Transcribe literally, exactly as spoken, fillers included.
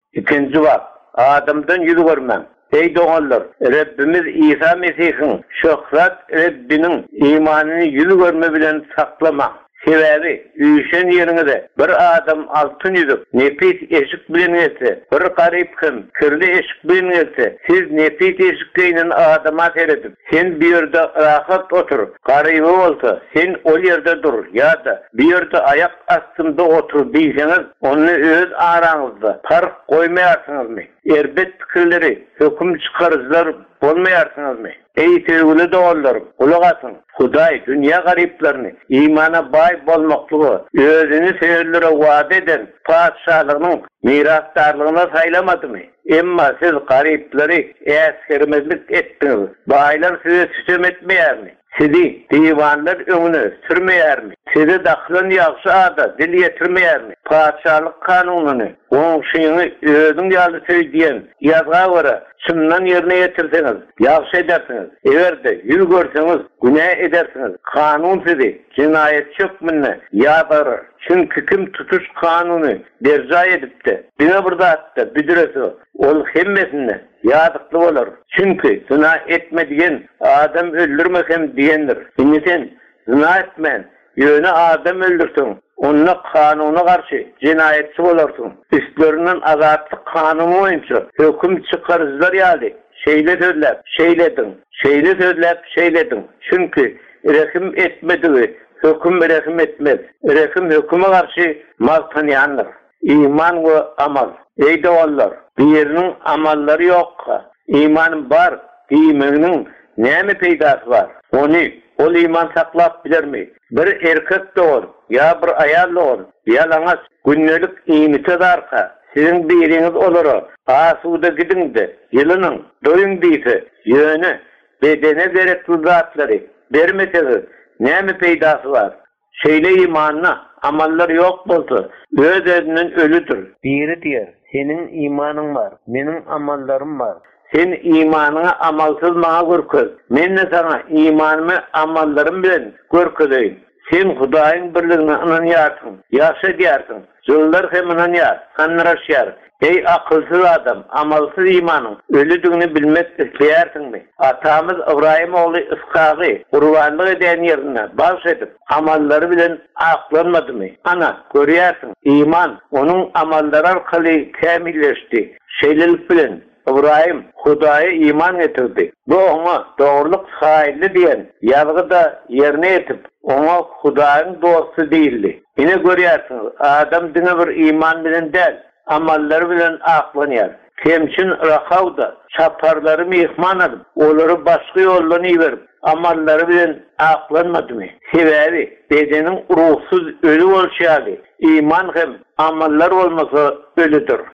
İkinci bak, adamdan yüz görmem. Ey doğanlar, Rabbimiz İsa Mesih'in şöhret Rabbinin imanını yüz görme bilen saklama. Sebebi, üyüşen yerine bir adam altın yüzüp, nefis eşik bilen etse, bir garip kim, kirli eşik bilen etse, siz nefis eşikleyle adama seyredip, sen bir yerde rahat otur, garibi olsa, sen o yerde dur, ya da bir yerde ayak astımda otur diyseniz, onu öz aranızda fark koymayarsınız mı? Erbet fikirleri, hüküm çıkarıcılar olmayarsınız mı? Ey sevgili doğullarım, kulağasın. Huday dünya gariplerini imana bay bolmaklığı, özünü severlere vaat eden padişahlığının mirasdarlığına saylamadı mı? Emma siz garipleri eskermezlik ettiniz. Baylar size süsem etmeyer mi? Sizi divanlar önüne sürmeyer mi? Sizi dakhlan yakşı ada dil yetirmeyer mi? Padişahlık kanununu, onşuyunu özün yalı söyleyen yazga vara şundan yerine yetirseniz, yakşı edersiniz. Eğer de yüz görseniz, günah edersiniz. Kanun sizi cinayet çökmünle yağdarır. Çünkü kim tutuş kanunu derca edip de, bine burada attı, büdüresi ol hemmesine yağdıklı olur. Çünkü zina etme diyen adam öldürmekem diyendir. Şimdi sen zina etmen, yönü adam öldürsün. Onunla kanuna karşı cinayetçi olursun. Üstlerinden azatlık kanunu oyuncu hüküm çıkarıcılar yani. Şeyle söylep, şeyledin. Şeyle söylep, şeyledin. Çünkü rekim etmediği hüküm rekim etmez. Rekim hüküme karşı mal tanıyanlar. İman ve amal. Ey doğallar, birinin amalları yok. İmanın var, imanın ne mi peydası var? Onu, o iman saklap bilir mi? Bir erkek doğur, ya bir ayal doğur. Yalnız günlük iğnite darka. Sizin biriniz olur. Asuda gidin de, yılının doyun deyse, yönü, bedene gerekli zatları vermeseniz, ne mi peydası var? Şeyle imanına amallar yok bulsa, öz özünün ölüdür. Biri diyor, senin imanın var, benim amallarım var. Sen imanına amalsız bana görköz. Men de sana imanımı amallarım bilen görközeyim. Sen Hudayın birliğine inanyarsın, yaşa diyarsın. Yıllar hem inanyar, kanıraşyar. Ey akılsız adam, amalsız imanın, ölüdüğünü bilmek isteyersin mi? Atamız İbrahim oğlu İshak'ı kurbanlık eden yerine bahsedip amalları bilen aklanmadı mı? Ana, görüyorsun, iman onun amalları arkalı kamilleşti. Şeylilik bilen İbrahim Huda'ya iman getirdi. Bu ona doğruluk sahibi diyen yargı da yerine yetip ona Huda'nın dostu değildi. Yine görüyorsunuz, adam dine bir iman bilen değil, amalları bilen aklanıyor. Kemçin rakavda çaparlarımı ihman edip, onları başka yollarını verip, amalları bilen aklanmadı mı? Sebebi, bedenin ruhsuz ölü olşalı, iman hem amallar olmasa ölüdür.